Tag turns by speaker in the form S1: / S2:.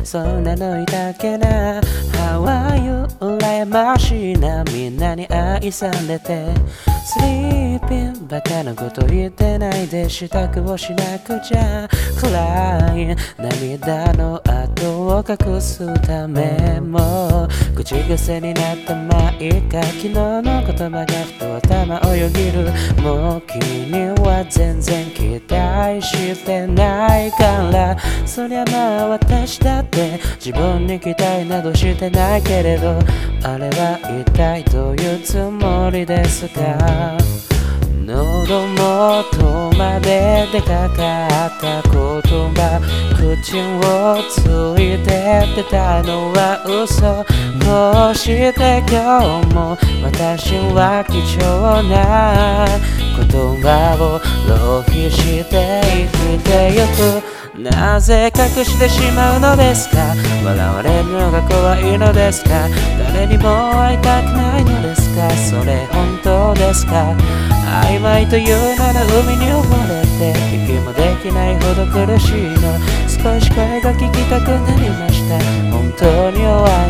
S1: そんなのいたっけな。How are you 羨ましいな、みんなに愛されて。スリーピンバカなこと言ってないで、支度をしなくちゃ。暗い涙の跡を隠すためも、口癖になったまいっか。昨日の言葉がふと頭をよぎる。もう君には全然期待してないから。そりゃまあ私だって自分に期待などしてないけれど、あれは一体どういうつもりですか。喉元まで出かかった言葉、口をついて出たのは嘘。こうして今日も私は貴重な言葉を浪費して生きてゆく。なぜ隠してしまうのですか。笑われるのが怖いのですか。誰にも会いたくないのですか。それ本当ですか。曖昧というなら海に溺れて息もできないほど苦しいの。少し声が聞きたくなりました。本当に弱い